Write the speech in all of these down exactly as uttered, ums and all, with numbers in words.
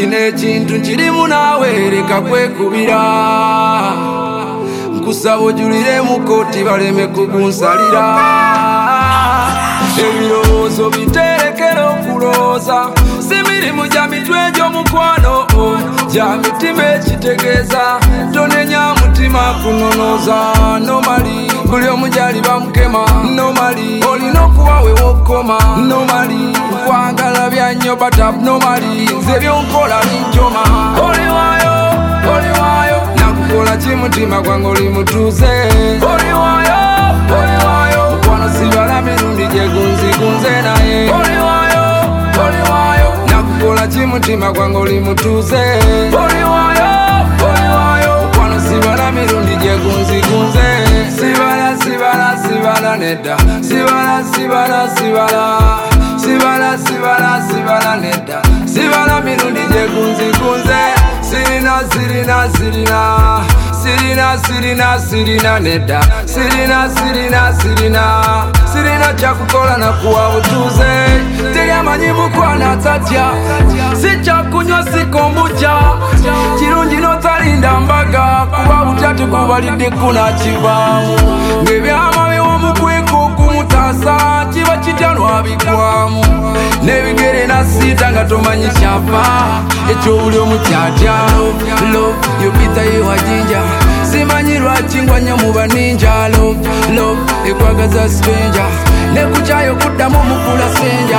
kino ekintu nkirimu naawe leka kwekubira nkusaba ojulire mu kooti baleme kugunsalira ebirowoozo biterekera okulooza si mirimu gya mitwe gy'omukwano gya mitima ekitegeeza tonenya mutima kunonooza nomali buli omu gyali bamukema nomali olina okuba we wokoma nomali nkwagala bya nnyo but abnormally nze byonkola binjoma oliwaayo oliwaayo nakukola ki mutima gwange oli mutuuze oliwaayo oliwaayo mukwano sibala mirundi gye gunzigunze naye oliwaayo oliwaayo nakukola ki mutima gwange oli mutuuze oliwaayo oliwaayo mukwano sibala mirundi gye gunzigunze sibala sibala sibala nedda sibala sibala sibala sibala sibala sibala nedda sibala mirundi gye gunzigunze sirina sirina sirina sirina sirina sirina nedda sirina sirina sirina sirina kyakukola nakuwa butuuze teri amanyi mukwano atatya si kyakunywa si kombucha kirungi n'otalinda mbaga kuba butya tukubalidde kunakivaamu ng'ebyama biwomukweka okumutaasa kiba kityanwa bigwamu n'ebigere nasiita nga tomanyi kyava ekyo buli omu kyatya love yobita yewa jinja simanyi lwaki ngwa nnyo mu baninja love love ekwagaza stranger nekukyayo kuddamu mukula senja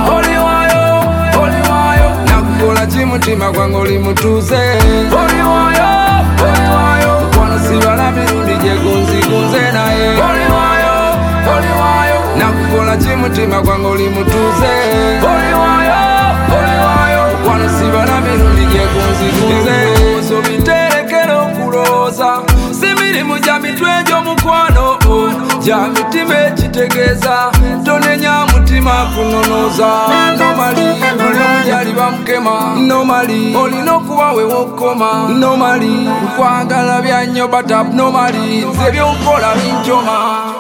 oliwaayo oliwaayo nakukola ki mutima gwange oli mutuuze oliwaayo oliwaayo mukwano sibala mirundi gye gunzigunze naye oliwaayo oliwaayo nakukola ki mutima gwange oli mutuuze oliwaayo oliwaayo mukwano sibala mirundi gye gunzigunze so biterekera okulooza si mirimu gya mitwe gy'omukwano gya mitima ekitegeeza tonenya mutima kunonooza nomali buli omu gyali bamukema nomali olina okuba we wokoma nomali nkwagala bya nnyo but abnormally nze byonkola binjoma